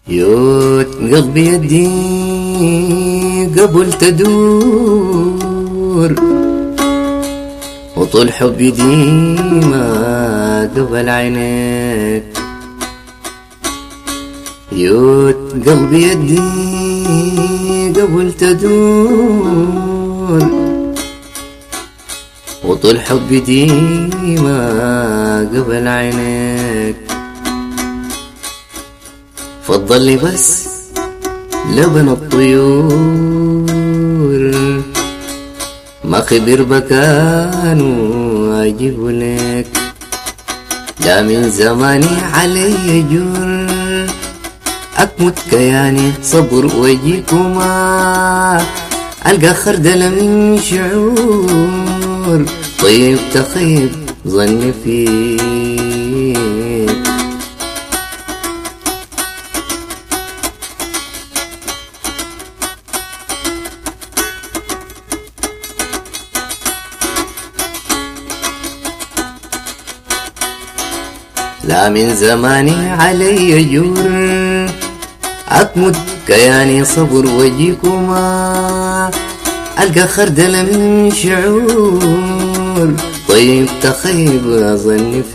يوت قلبي يدي قبل تدور، وطول حبي ديما قبل عينيك. يوت قلبي يدي قبل تدور، وطول حبي ديما قبل عينيك. فضل لي بس لبن الطيور، ما خبر بكانوا أجيب لك. لا من زماني علي جر، أكمت كياني صبر ويجيكما. ألقى خردل من شعور، طيب تخيب ظني فيك. لا من زماني علي جور، أكمت كياني صبر وجيكما. ألقى خردل من شعور، طيب تخيب ظني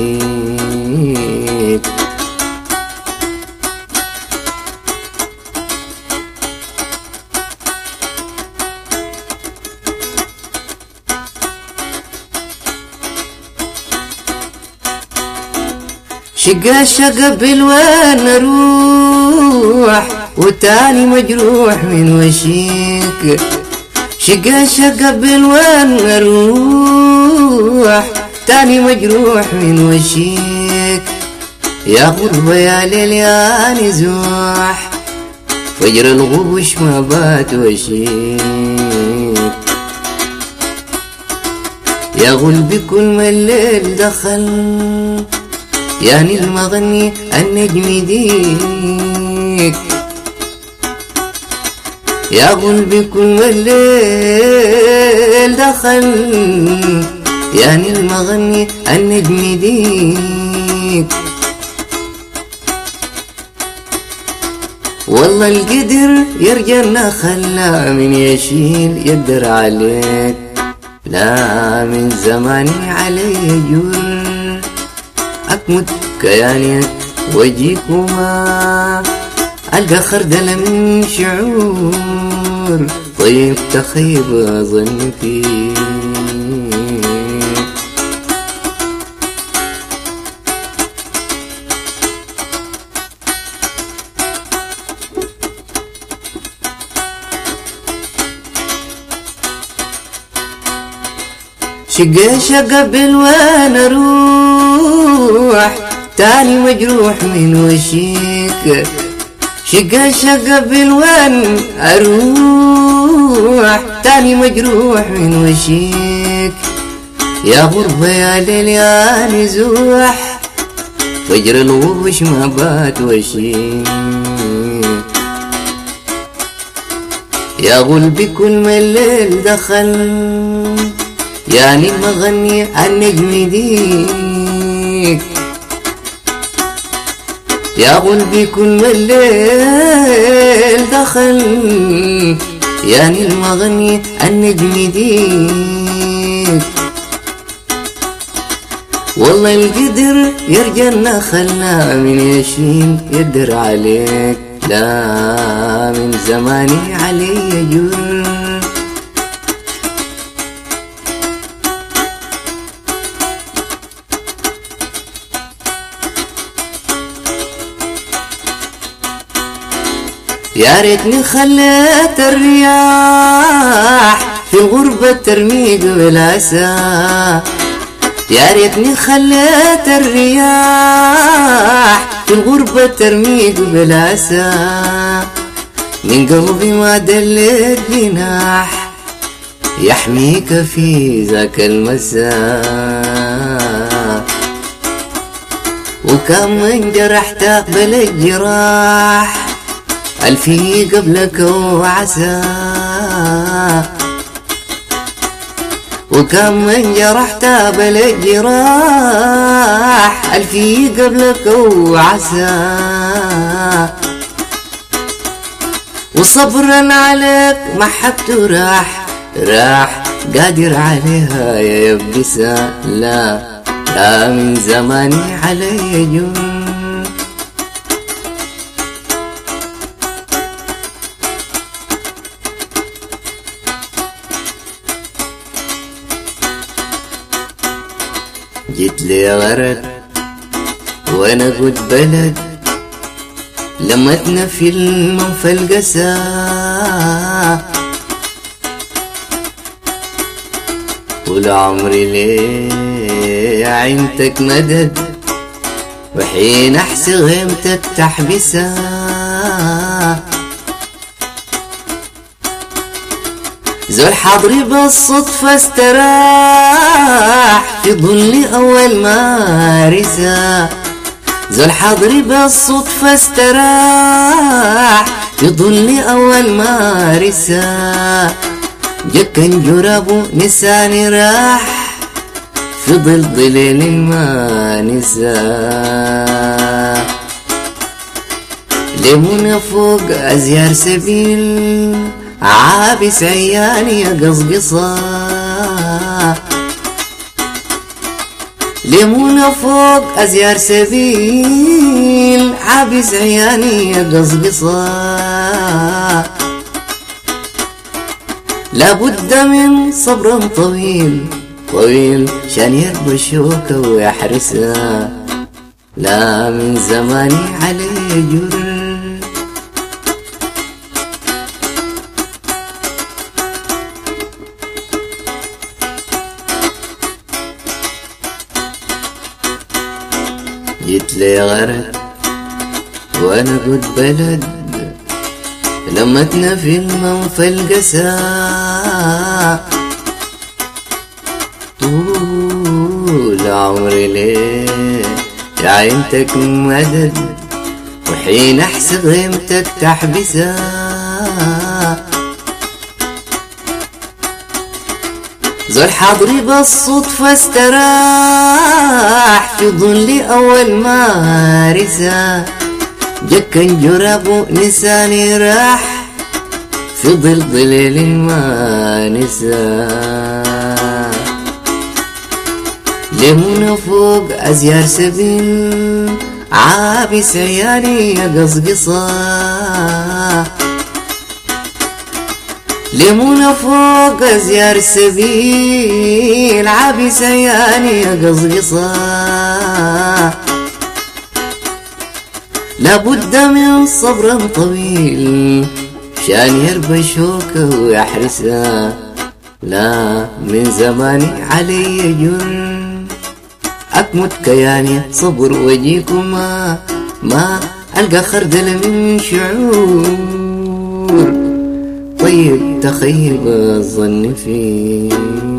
فيك. شقا شقا بالوين اروح، وتاني مجروح من وشيك. شقا شقا بالوين اروح، تاني مجروح من وشيك. يا غربة يا ليل يا نزوح، فجر الغوش ما بات وشيك. يا غلبي كل ما الليل دخل، يعني المغني النجم ديك. يا قلبي كل ما الليل دخل، يعني المغني النجم ديك. والله القدر يرجعنا خلا من يشيل يقدر عليك. لا من زماني علي جر، أكمت كيانك وجيكما. ألقى خردل من شعور، طيب تخيب ظني فيك. شقا شقا بالوين اروح، تاني مجروح من وشيك. شقا شقا بالوين اروح، تاني مجروح من وشيك. يا غربة يا ليل يا نزوح، فجر الوحوش ما بات وشيك. يا قلبي كل ما الليل دخل، يعني المغني النجم ديك. يا قلبي كل ما الليل دخل، يعني المغني النجم ديك. والله القدر يرجعنا خلا من يشيل يقدر عليك. لا من زماني علي جر، يا ريتني خليت الرياح في الغربة ترمي قبل عسى. يا ريتني خليت الرياح في الغربة ترمي قبل عسى. من قلبي ما دلت جناح يحميك في ذاك المساء. وكم من جرحت بلا الجراح، ألفي قبلك وعسى. وكم من جرحت بلا الجراح، ألفي قبلك وعسى. وصبرا عليك محبته راح قادر عليها يا يبسة. لا من زماني علي جن. جيت لي غرد وانا قد بلد لمتنا في المنفى القسا. طول عمري ليه عينتك مدد وحين احسي غيمتك تحبسا. زول حضري بالصدفة استراح في ظل أول مارسة. زول حضري بالصدفة استراح في ظل أول مارسة. جكن جرابه نساني راح في ظليل ما نسى. ليمونة فوق أزيار سبيل عابس عياني يا قصقصة. ليمونة فوق أزيار سبيل عابس عياني يا قصقصة. لابد من صبر طويل شان يربى الشوكة ويحرسها. لا من زماني علي جر. جيت لي غرد وانا قد بلد لمتنا في المنفى القسا. طول عمري ليه عينتك مدد وحين احسب غيمتك تحبسا. زول حضري بالصدفة استراح في ظل أول مارسة. جكن جرابه نساني راح في ظليل ما نسى. ليمونة فوق أزيار سبيل عابس عيالي يا قصقصة. ليمونة فوق أزيار سبيل عابس عيالي يا قصقصة. لابد من صبر طويل شان يربى الشوكة ويحرسها. لا من زماني علي جر. أكمت كياني صبر وجيكما ما ألقى خردل من شعور. طيب تخيب الظن فيه.